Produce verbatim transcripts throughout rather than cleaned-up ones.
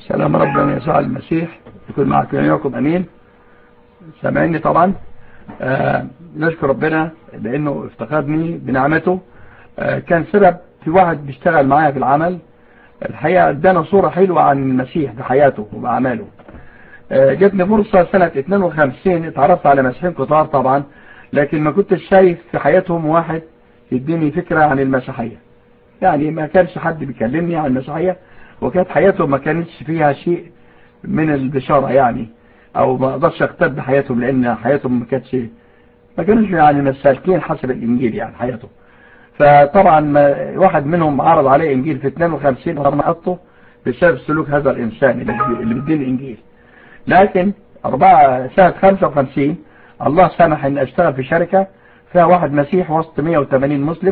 سلام ربنا يسوع المسيح يكون معكم وياكم امين. سامعني طبعا. آه نشكر ربنا لانه افتقدني بنعمته. آه كان سبب في واحد بيشتغل معايا في العمل، الحقيقه ادانا صوره حلوه عن المسيح بحياته وباعماله. آه جاتني فرصه سنه اثنين وخمسين، اتعرفت على مسيحيين كتار طبعا، لكن ما كنتش شايف في حياتهم واحد يديني فكره عن المسيحيه. يعني ما كانش حد بيكلمني عن المسيحيه، وكانت حياتهم ما كانتش فيها شيء من البشارة يعني، او ما اقدرش اقتد بحياتهم لان حياتهم ما كانتش ما كانوش يعني مسالكين حسب الانجيل يعني حياتهم. فطبعا ما واحد منهم عرض عليه انجيل في اثنين وخمسين وانا حطه بسبب سلوك هذا الانسان اللي بيديني الانجيل. لكن أربعة سنة خمسة وخمسين الله سمح ان اشتغل في شركة فيها واحد مسيح وسط مئة وثمانين مسلم،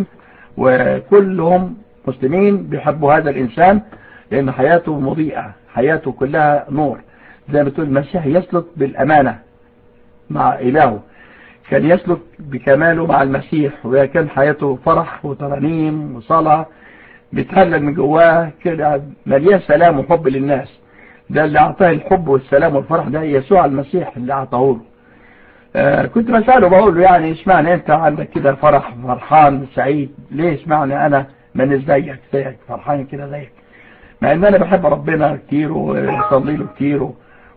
وكلهم مسلمين بيحبوا هذا الانسان لان حياته مضيئة، حياته كلها نور. زي ما تقول المسيح يسلك بالامانة مع الهه، كان يسلك بكماله مع المسيح، وكان حياته فرح وترانيم وصلاة بيتهلل من جواه كده، مليان سلام وحب للناس. ده اللي اعطاه الحب والسلام والفرح، ده يسوع المسيح اللي اعطاه له. آه كنت بسأله بقول له يعني اشمعنى انت عندك كده فرح فرحان سعيد، ليه اشمعنى انا من زيك زيك فرحان كده زيك، مع ان انا بحب ربنا كتير وصلي له كتير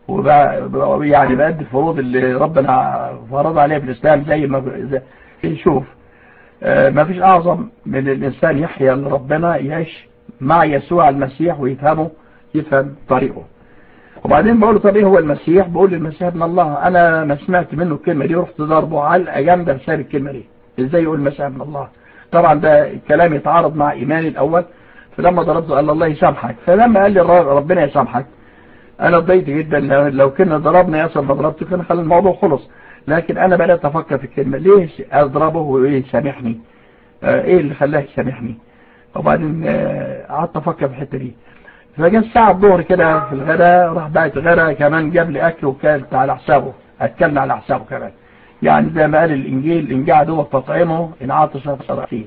ويعني بأدي الفروض اللي ربنا فرض عليها في الاسلام زي ما نشوف. آه ما فيش اعظم من الانسان يحيا لربنا، يعيش مع يسوع المسيح ويفهمه، يفهم طريقه. وبعدين بقول له طب ايه هو المسيح؟ بقول المسيح ابن الله. انا ما سمعت منه الكلمه دي، رحت ضربه علقه جامده بسبب الكلمه دي. ازاي يقول المسيح ابن الله؟ طبعا ده الكلام يتعارض مع ايماني الاول. فلما ضربته قال الله يسامحك، فلما قال لي ربنا يسامحك انا ضيت جدا. لو كنا ضربنا يصل ما ضربته كان خلى الموضوع خلص. لكن انا بدات افكر في الكلمه، ليش اضربه وايه يسامحني؟ آه ايه اللي خلاه يسامحني؟ وبعدين قعدت آه افكر في الحته دي. فجاء الساعة الظهر كده في الغداء، راح باعت غدا كمان جاب لي اكل وكلت على حسابه، اكلنا على حسابه كمان. يعني زي ما قال الانجيل ان قعد هو تطعمه ان عطش فيه.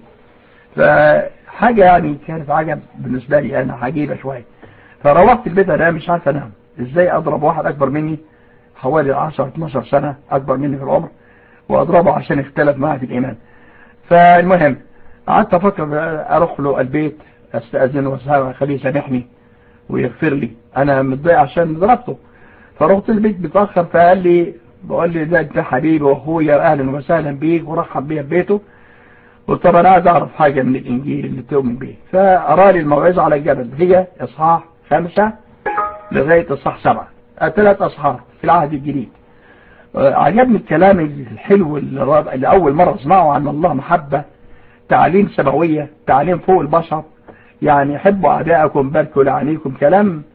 فحاجة يعني كانت عجب بالنسبة لي انا، عجيبة شوية. فروحت البيت انا مش عارف انام، ازاي اضرب واحد اكبر مني حوالي عشرة اتناشر سنة اكبر مني في العمر واضربه عشان اختلف معي في الايمان. فالمهم قعدت افكر اروح له البيت استاذنه واخليه يسامحني ويغفر لي، انا متضايق عشان ضربته. فرحت البيت متاخر، فقال لي بقول لي ده انت حبيبي واخويا اهلا وسهلا بيك، ورحب بيا ببيته. قلت طب انا عايز اعرف حاجه من الانجيل اللي تؤمن بيه. فارى لي الموعظه على الجبل، هي اصحاح خمسة لغايه اصحاح سبعة، ثلاث اصحاح في العهد الجديد. عجبني الكلام الحلو اللي اول مره اسمعه عن الله، محبه، تعليم سماويه، تعليم فوق البشر. يعني حبوا اعدائكم باركوا لعنيكم، كلام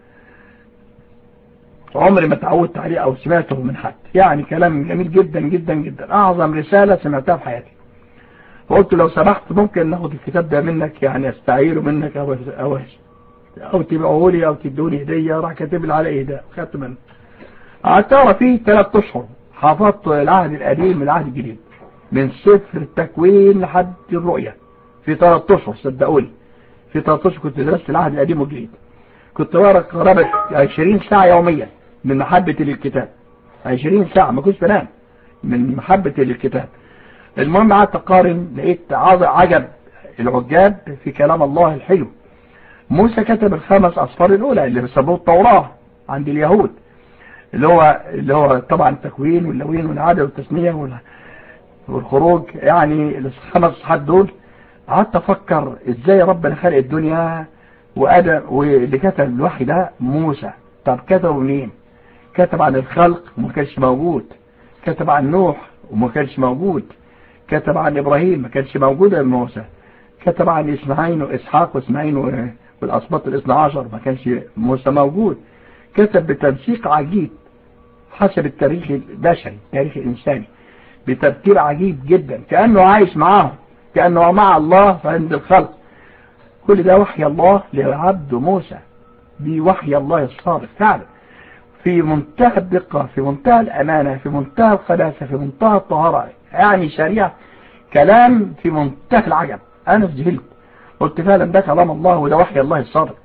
عمري ما تعودت عليه او سمعته من حد. يعني كلام جميل جدا جدا جدا، اعظم رسالة سمعتها في حياتي. فقلت لو سمحت ممكن ناخد الكتاب ده منك، يعني استعيره منك او او او تبيعه لي او تدوني هديه. راح كاتب لي على ايه ده، خدت منه. قعدت اقرا فيه ثلاث اشهر، حفظت العهد القديم من العهد الجديد من سفر التكوين لحد الرؤيا في ثلاث اشهر. صدقوني في ثلاث اشهر كنت درست العهد القديم والجديد. كنت بقرا قرابه عشرين ساعة يوميا من محبتي للكتاب، عشرين ساعة ما كنتش بنام من محبتي للكتاب. المهم قعدت اقارن، لقيت عجب العجاب في كلام الله الحلو. موسى كتب الخمس اصفار الاولى اللي بيسموه التوراة عند اليهود، اللي هو اللي هو طبعا التكوين واللوين والعدد والتثنية والخروج، يعني الخمس اصحاحات دول. قعدت افكر ازاي ربنا خلق الدنيا وادم، واللي كتب الوحي ده موسى. طب كتبه منين؟ كتب عن الخلق وما كانش موجود، كتب عن نوح وما كانش موجود، كتب عن ابراهيم ما كانش موجود موسى، كتب عن اسماعيل واسحاق واسماعيل والاسباط الاثنى عشر ما كانش موسى موجود. كتب بتنسيق عجيب حسب التاريخ البشري، التاريخ الانساني، بترتيب عجيب جدا، كانه عايش معاهم، كانه مع الله عند الخلق. كل ده وحي الله لعبد موسى، دي وحي الله الصادق فعلا، في منتهى الدقة، في منتهى الأمانة، في منتهى القداسة، في منتهى الطهارة. يعني شريعة كلام في منتهى العجب. أنا ذهلت، قلت فعلا ده كلام الله وده وحي الله الصادق.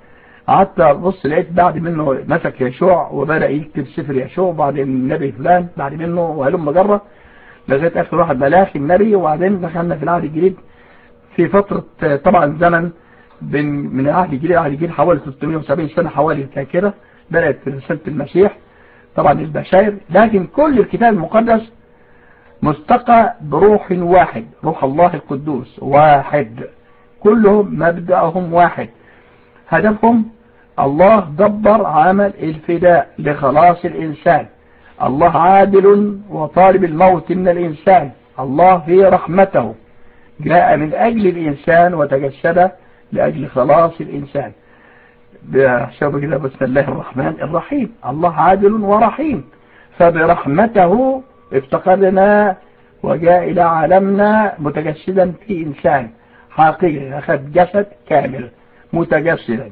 قعدت ابص لقيت بعد منه مسك يشوع وبدأ يكتب سفر يشوع، وبعدين النبي فلان بعد منه وهلم جرة لغاية آخر واحد ملاخي النبي. وبعدين دخلنا في العهد الجديد في فترة طبعا زمن من العهد الجديد العهد الجديد حوالي ثلاثمائة وسبعين سنة حوالي كده بدأت في رسالة المسيح طبعا البشائر. لكن كل الكتاب المقدس مستقى بروح واحد، روح الله القدوس واحد، كلهم مبدأهم واحد، هدفهم الله دبر عمل الفداء لخلاص الإنسان. الله عادل وطالب الموت من الإنسان. الله في رحمته جاء من أجل الإنسان وتجسد لأجل خلاص الإنسان. بحسب كده بسم الله الرحمن الرحيم. الله عادل ورحيم، فبرحمته افتقرنا وجاء إلى عالمنا متجسدا في إنسان حقيقي، أخذ جسد كامل متجسدا.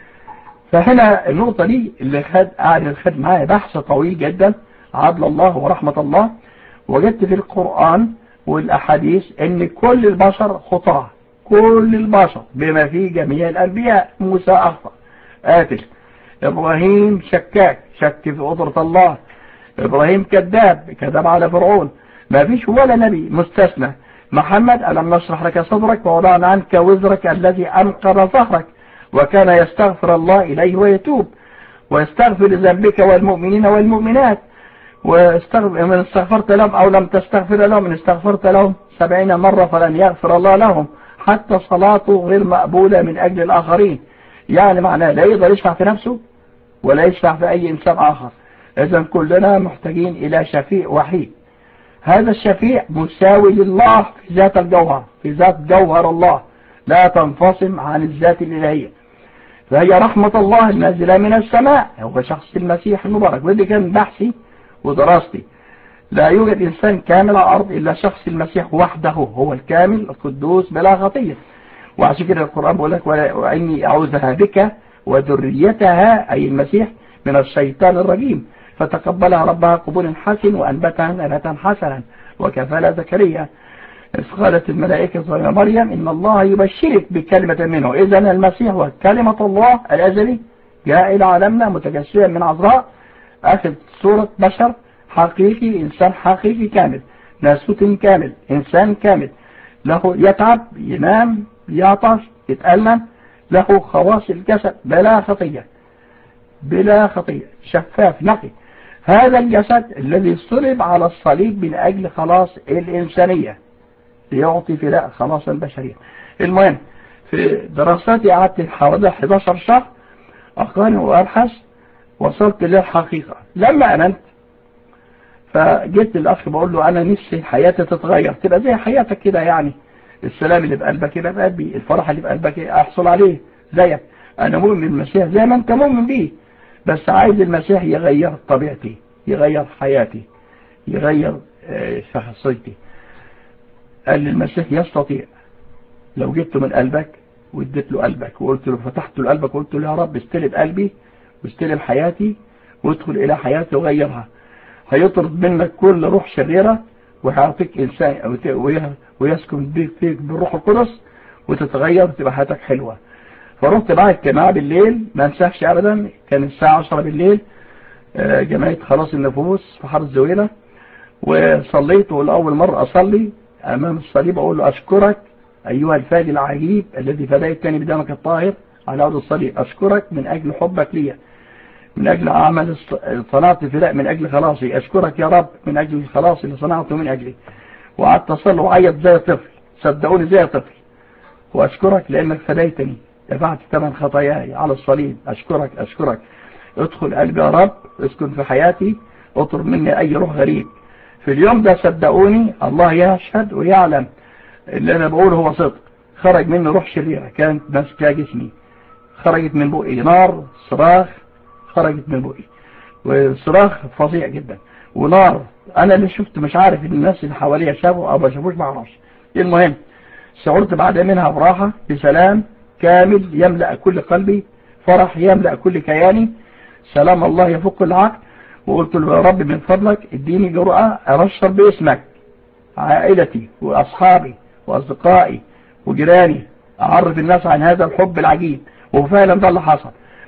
فهنا النقطة دي اللي خد قاعد الخد معايا بحث طويل جدا، عدل الله ورحمة الله. وجدت في القرآن والأحاديث ان كل البشر خطاة، كل البشر بما فيه جميع الأنبياء. موسى أخطأ قاتل، إبراهيم شكاك شك في قدرة الله، إبراهيم كذاب كذب على فرعون، ما فيش ولا نبي مستثنى. محمد ألم نشرح لك صدرك ووضعنا عنك وزرك الذي أنقض ظهرك، وكان يستغفر الله إليه ويتوب ويستغفر لذنبك والمؤمنين والمؤمنات، واستغفر من استغفرت لهم أو لم تستغفر لهم، من استغفرت لهم سبعين مرة فلن يغفر الله لهم، حتى صلاته غير مقبولة من أجل الآخرين. يعني معناه لا يقدر يشفع في نفسه ولا يشفع في أي إنسان آخر. إذن كلنا محتاجين إلى شفيع وحيد. هذا الشفيع مساوي لله في ذات الجوهر، في ذات جوهر الله، لا تنفصم عن الذات الإلهية. فهي رحمة الله النازلة من السماء، هو شخص المسيح المبارك. ودي كان بحثي ودراستي. لا يوجد إنسان كامل على الأرض إلا شخص المسيح وحده، هو الكامل القدوس بلا خطية. وعشان كده القرآن بيقول لك وإني أعوذها بك وذريتها أي المسيح من الشيطان الرجيم، فتقبلها ربها قبول حسن وأنبتها نباتا حسنا وكفل زكريا إذ قالت الملائكة يا مريم إن الله يبشرك بكلمة منه. إذن المسيح هو كلمة الله الأزلي جاء إلى عالمنا متجسدا من عذراء، أخذ صورة بشر حقيقي، إنسان حقيقي كامل، ناسوت كامل، إنسان كامل، له يتعب ينام يعطش يتألم، له خواص الجسد بلا خطية بلا خطية، شفاف نقي. هذا الجسد الذي صلب على الصليب من أجل خلاص الإنسانية ليعطي فداء خلاص البشرية. المهم في دراساتي قعدت حوالي أحد عشر شهر أقارن وأبحث، وصلت للحقيقة. لما أمنت فجيت للأخ بقول له أنا نفسي حياتي تتغير تبقى زي حياتك كده، يعني السلام اللي بقلبك يبقى بقلبي، الفرح اللي بقلبك أحصل عليه زيك. أنا مؤمن بالمسيح زي ما أنت مؤمن بيه، بس عايز المسيح يغير طبيعتي، يغير حياتي، يغير شخصيتي. قال لي المسيح يستطيع لو جبته من قلبك واديت له قلبك وقلت له فتحت له قلبك وقلت له يا رب استلم قلبي واستلم حياتي وادخل إلى حياتي وغيرها. هيطرد منك كل روح شريرة وهيعطيك إنسان ويسكن بيك فيك بالروح القدس وتتغير وتبقى حياتك حلوة. فرحت مع اجتماع بالليل ما انساهش أبدا، كان الساعة عشرة بالليل، جمعية خلاص النفوس في حرس زويلة، وصليت. ولأول مرة أصلي أمام الصليب أقول له أشكرك أيها الفادي العجيب الذي فديتني بدمك الطاهر على عود الصليب، أشكرك من أجل حبك لي، من أجل عمل صنعت فداء من أجل خلاصي، أشكرك يا رب من أجل الخلاص اللي صنعته من أجلي. وقعدت أصلي وعيط زي طفل، صدقوني زي طفل، وأشكرك لأنك فديتني، دفعت ثمن خطاياي على الصليب. أشكرك أشكرك ادخل قلبي يا رب، اسكن في حياتي، اطرد مني أي روح غريب. في اليوم ده صدقوني الله يشهد ويعلم اللي أنا بقوله هو صدق، خرج مني روح شريرة كانت ماسكة جسمي، خرجت من بقي نار صراخ، خرجت من بقي وصراخ فظيع جدا ونار. أنا اللي شفت مش عارف الناس اللي حواليا شافوا أو ما شافوش ما اعرفش. المهم شعرت بعد منها براحة بسلام كامل يملأ كل قلبي، فرح يملأ كل كياني، سلام الله يفوق كل عقل. وقلت له يا رب من فضلك اديني جرأة أبشر باسمك عائلتي وأصحابي وأصدقائي وجيراني، أعرف الناس عن هذا الحب العجيب. وفعلا ده اللي حصل.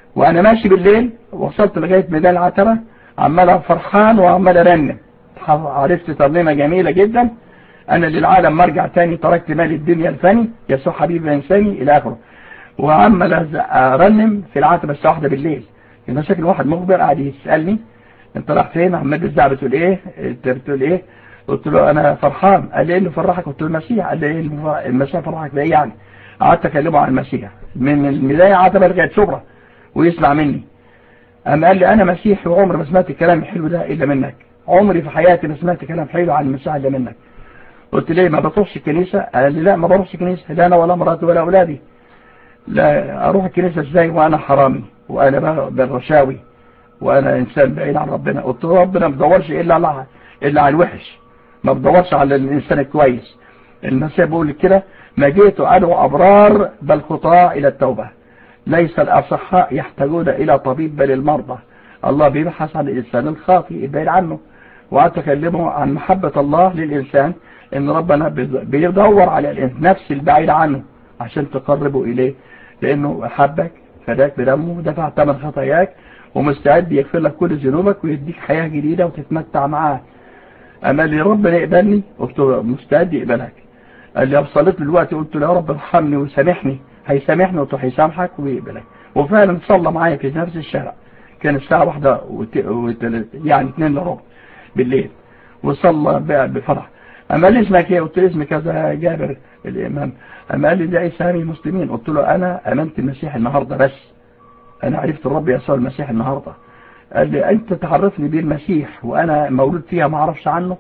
وانا ماشي بالليل وصلت لغاية ميدان العتبة عمال فرحان وعمال ارنم. عرفت ترنيمة جميلة جدا، انا للعالم مرجع تاني، تركت مال الدنيا الفاني، يسوع حبيبي انساني الى اخره. وعمال ارنم في العتبة الساعة واحدة بالليل. كان شكل واحد مخبر قاعد يسألني انت رايح فين؟ عمال بتزعق بتقول ايه؟ انت بتقول ايه؟ قلت له انا فرحان. قال لي ايه اللي فرحك؟ قلت له المسيح. قال لي ايه المسيح فرحك بايه يعني؟ قعدت اكلمه عن المسيح من البدايه عتبه لغايه شبرا ويسمع مني. اما قال لي انا مسيحي وعمري ما سمعت الكلام الحلو ده الا منك، عمري في حياتي ما سمعت كلام حلو عن المسيح الا منك. قلت ليه ما بتروحش الكنيسه؟ قال لي لا ما بروحش الكنيسه، لا انا ولا مراتي ولا اولادي. لا اروح الكنيسه ازاي وانا حرامي وانا بالرشاوي وانا انسان بعيد عن ربنا؟ قلت له ربنا ما بدورش الا على الا على الوحش، ما بدورش على الانسان الكويس. المسيح بيقول كده ما جئت ادعو ابرار بل خطاة الى التوبه، ليس الاصحاء يحتاجون الى طبيب بل المرضى. الله بيبحث عن الانسان الخاطئ البعيد عنه. وقعدت اكلمه عن محبه الله للانسان، ان ربنا بيدور على النفس البعيد عنه عشان تقربه اليه، لانه حبك فداك بدمه دفع ثمن خطاياك ومستعد يغفر لك كل ذنوبك ويديك حياة جديدة وتتمتع معاه. أما اللي ربنا يقبلني قلت له مستعد يقبلك. قال لي صليت دلوقتي قلت له يا رب ارحمني وسامحني. هيسامحني قلت له هيسامحك ويقبلك. وفعلا صلى معايا في نفس الشارع، كان الساعة واحدة وت... وت... يعني اثنين الا ربع بالليل، وصلى بفرح. أما قال لي اسمك ايه؟ قلت له اسمي كذا جابر الإمام. أما قال لي ده اسامي المسلمين. قلت له أنا أمنت المسيح النهاردة، بس أنا عرفت الرب يسوع المسيح النهاردة. قال لي أنت تعرفني بيه المسيح وأنا مولود فيها ما أعرفش عنه؟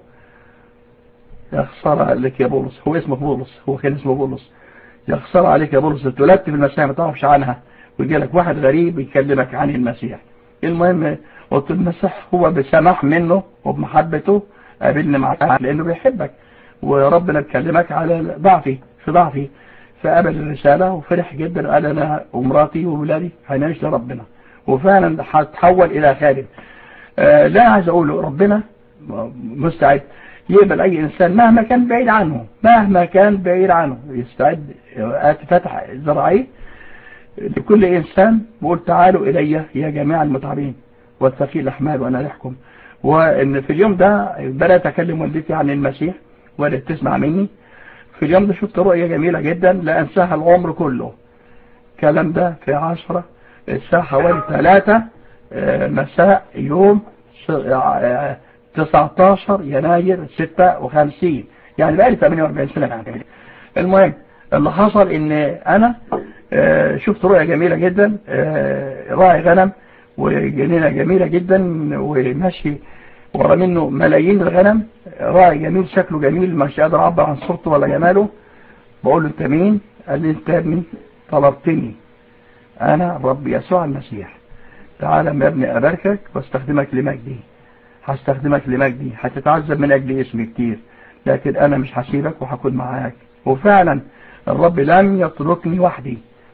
يا خسارة عليك يا بولس. هو اسمه بولس، هو كان اسمه بولس. يا خسارة عليك يا بولس، اتولدت في المسيح ما تعرفش عنها ويجي لك واحد غريب يكلمك عن المسيح. المهم قلت المسيح هو بسماح منه وبمحبته قابلني معاه لأنه بيحبك، وربنا بيكلمك على ضعفي في ضعفي. فقبل الرسالة وفرح جدا وقال أنا ومراتي وولادي هنعيش لربنا، وفعلا هتحول إلى خادم. آه لا عايز أقوله ربنا مستعد يقبل أي إنسان مهما كان بعيد عنه، مهما كان بعيد عنه يستعد فتح ذراعيه لكل إنسان. بقول تعالوا إلي يا جميع المتعبين والثقيل الأحمال وأنا أريحكم. وإن في اليوم ده بدأت أكلم والدتي عن المسيح وقالت تسمع مني. في اليوم ده شفت رؤية جميلة جدا لا أنساها العمر كله. الكلام ده في عشرة الساعة حوالي ثلاثة مساء يوم تسعة عشر يناير ستة وخمسين، يعني بقالي ثمانية وأربعين سنة يعني. المهم اللي حصل ان انا شفت رؤية جميلة جدا، راعي غنم وجنينة جميلة جدا وماشي ورا منه ملايين الغنم، راعي جميل شكله جميل مش قادر اعبر عن صورته ولا جماله. بقول له انت مين؟ قال لي انت يا ابني طلبتني، انا رب يسوع المسيح، تعالى يا ابني اباركك واستخدمك لمجدي، هستخدمك لمجدي، هتتعذب من اجل اسمي كتير لكن انا مش هسيبك وهكون معاك. وفعلا الرب لم يتركني وحدي.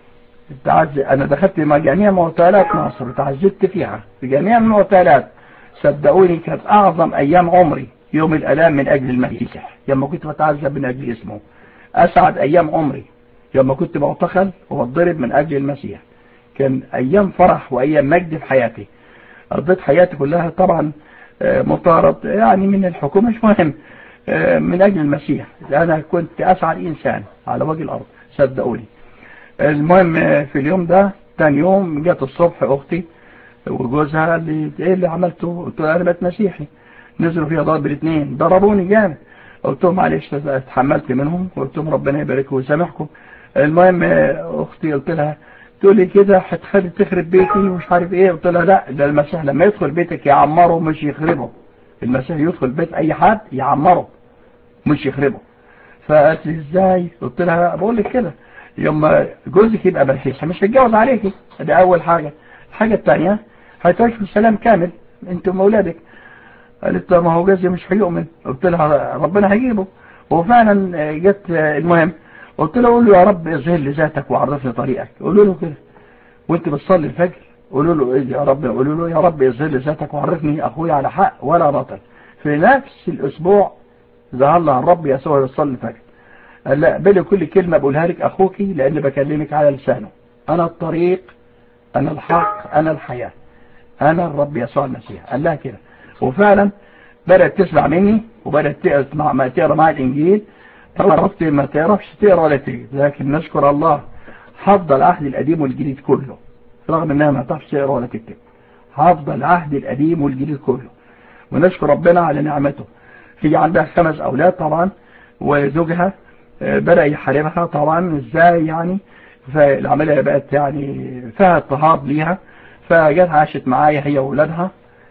انا دخلت مع جميع معتقلات مصر وتعذبت فيها في جميع المعتقلات. صدقوني كانت اعظم ايام عمري يوم الالام من اجل المسيح لما كنت بتعذب من اجل اسمه. اسعد ايام عمري لما كنت معتقل واتضرب من اجل المسيح. كان ايام فرح وايام مجد في حياتي. قضيت حياتي كلها طبعا مطارد يعني من الحكومة، مش مهم، من اجل المسيح. انا كنت اسعد انسان على وجه الارض صدقوني. المهم في اليوم ده تاني يوم جت الصبح اختي وجوزها قال لي ايه اللي عملته؟ قلت له انا بقيت مسيحي. نزلوا فيها ضرب الاثنين، ضربوني جامد. قلت لهم معلش اتحملت منهم وقلت لهم ربنا يبارككم ويسامحكم. المهم اختي قلت لها تقول لي كده هتخلي تخرب بيتي ومش عارف ايه. قلت لها لا، ده المسيح لما يدخل بيتك يعمره مش يخربه. المسيح يدخل بيت اي حد يعمره مش يخربه. فقالت لي ازاي؟ قلت لها بقول لك كده يوم جوزك يبقى مسيحي مش هيتجوز عليكي، ده اول حاجه. الحاجه الثانيه هتعيشوا في سلام كامل انت واولادك. قالت ما هو جوزي مش هيؤمن. قلت لها ربنا هيجيبه. وفعلا جت. المهم قلت له قول له يا رب اظهر لي ذاتك وعرفني طريقك. قولوا له كده وانت بتصلي الفجر، قولوا له يا رب، قولوا له يا رب اظهر لي ذاتك وعرفني اخويا على حق ولا باطل. في نفس الاسبوع ظهر لها الرب يسوع يصلي الفجر. قال لا، بلي كل كلمه بقولها لك اخوكي لان بكلمك على لسانه. انا الطريق أنا الحق أنا الحياة أنا الرب يسوع المسيح. قال لها كده، وفعلا بدأت تسمع مني وبدأت تسمع ما تقرأ مع الإنجيل. عرفت ما تعرفش تقرأ ولا تكتب، لكن نشكر الله حفظ العهد القديم والجديد كله، رغم انها ما تعرفش تقرأ ولا تكتب. حفظ العهد القديم والجديد كله، ونشكر ربنا على نعمته. هي عندها خمس أولاد طبعا، وزوجها بدأ يحاربها طبعا ازاي يعني، فالعملية بقت يعني فيها اضطهاد ليها، فجت عاشت معايا هي وولادها.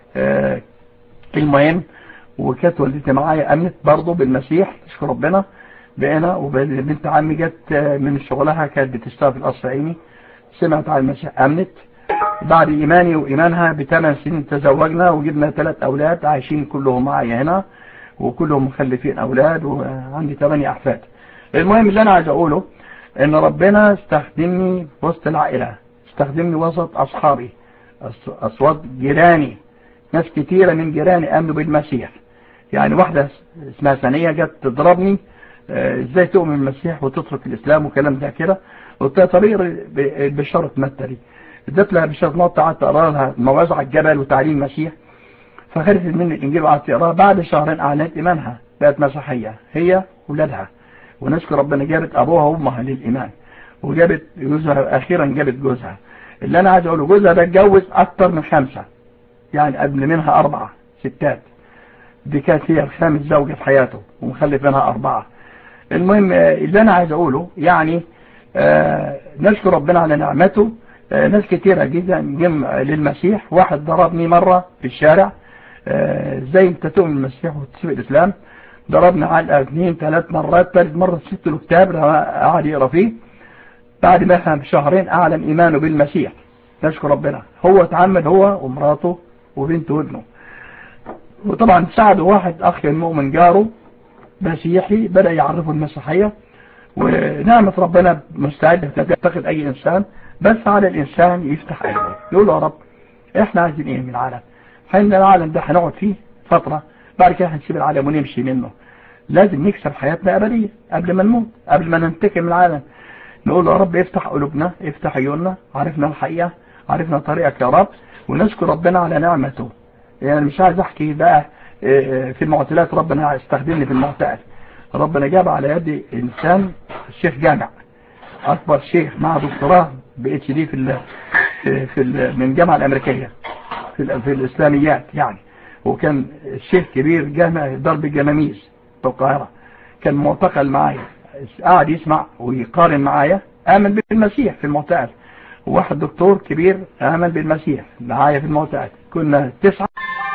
المهم وكانت والدتي معايا امنت برضه بالمسيح، نشكر ربنا. بقينا وبنت عمي جت من شغلها كانت بتشتغل في القصر العيني، سمعت عن المسيح امنت. بعد ايماني وايمانها بثمان سنين تزوجنا وجبنا ثلاث اولاد عايشين كلهم معايا هنا، وكلهم مخلفين اولاد، وعندي ثمانية احفاد. المهم اللي انا عايز اقوله ان ربنا استخدمني وسط العائلة، استخدمني وسط اصحابي، اصوات جيراني، ناس كتيرة من جيراني امنوا بالمسيح. يعني واحدة اسمها ثانية جت تضربني، ازاي تؤمن بالمسيح وتترك الاسلام وكلام ده كده. قلت لها طريق بشارة متى، اديت لها بشارة متى، قعدت اقرا لها موعظة على الجبل وتعليم المسيح، فخرجت مني الانجيل وقعدت اقراها. بعد شهرين اعلنت ايمانها، بقت مسيحية هي واولادها، ونشكر ربنا جابت ابوها وامها للايمان، وجابت جوزها، اخيرا جابت جوزها. اللي انا عايز اقوله جوزها ده اتجوز اكتر من خمسة، يعني قبل منها اربعة ستات، دي كانت هي الخامس زوجة في حياته ومخلف منها اربعة. المهم اللي انا عايز اقوله يعني آه نشكر ربنا على نعمته. آه ناس كتيرة جدا جم للمسيح. واحد ضربني مرة في الشارع، آه زي انت تؤمن المسيح وتسيب الاسلام، ضربنا على اثنين ثلاث مرات، ثالث مرة سبت له كتاب قعد يقرا فيه. بعد ما فهم شهرين اعلن ايمانه بالمسيح، نشكر ربنا. هو اتعمد هو ومراته وبنته وابنه، وطبعا ساعدوا واحد اخ المؤمن جاره مسيحي بدأ يعرفه المسيحية. ونعمة ربنا مستعدة تتخذ اي انسان، بس على الانسان يفتح قلبه يقول يا رب احنا عايزين ايه من العالم؟ حين العالم ده هنقعد فيه فترة، بعد كده هنسيب العالم ونمشي منه. لازم نكسب حياتنا ابدية قبل ما نموت، قبل ما ننتقل من العالم. نقول يا رب افتح قلوبنا، افتح عيوننا، عرفنا الحقيقة، عرفنا طريقك يا رب، ونشكر ربنا على نعمته. يعني مش عايز احكي بقى في المعتقلات، ربنا استخدمني في المعتقل. ربنا جاب على يدي انسان الشيخ جامع، اكبر شيخ مع دكتوراه بي اتش دي في ال في ال من الجامعه الامريكيه في ال في الاسلاميات يعني. وكان الشيخ كبير جامع ضرب الجماميس في القاهره، كان معتقل معايا، قاعد يسمع ويقارن معايا، امن بالمسيح في المعتقل. وواحد دكتور كبير امن بالمسيح معايا في المعتقل. كنا تسعة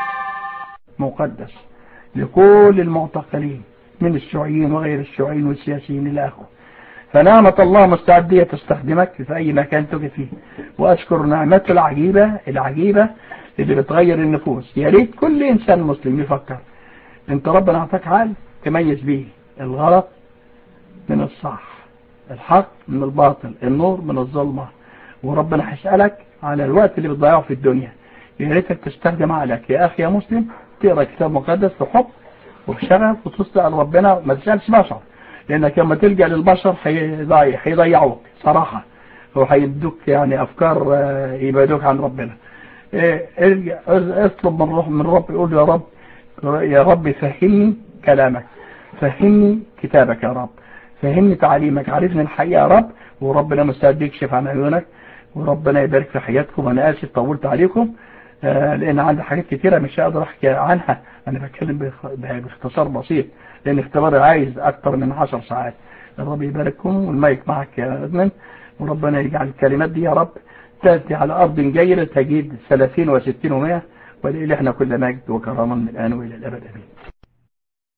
مقدس لكل المعتقلين من الشيوعيين وغير الشيوعيين والسياسيين الى اخره. فنعمة الله مستعدية تستخدمك في اي مكان تجد فيه. واشكر نعمته العجيبة العجيبة اللي بتغير النفوس. يا ريت كل انسان مسلم يفكر، انت ربنا اعطاك عقل تميز بيه الغلط من الصح، الحق من الباطل، النور من الظلمة. وربنا هيسألك على الوقت اللي بتضيعه في الدنيا. يا ريتك تستخدم عقلك يا اخي يا مسلم، تقرا كتاب مقدس بحب وبشغف وتسأل ربنا، ما تسألش بشر، لانك لما تلجأ للبشر هيضيعوك صراحة، وهيدوك يعني افكار يبعدوك عن ربنا. ارجع اطلب من روح من رب، يقول يا رب يا رب فهمني كلامك، فهمني كتابك يا رب، فهمني تعليمك، عرفني الحقيقة يا رب. وربنا مستعد يكشف عن عيونك، وربنا يبارك في حياتكم. انا اسف طولت عليكم، آه لان عندي حاجات كتيرة مش هقدر احكي عنها. انا بتكلم باختصار بسيط لان اختباري عايز اكتر من عشر ساعات. الرب يبارككم، والمايك معك يا ادمن، وربنا يجعل الكلمات دي يا رب تأتي على ارض جيدة تجيد ثلاثين وستين ومائة، ولإلهنا كل مجد وكرامة من الان والى الابد امين.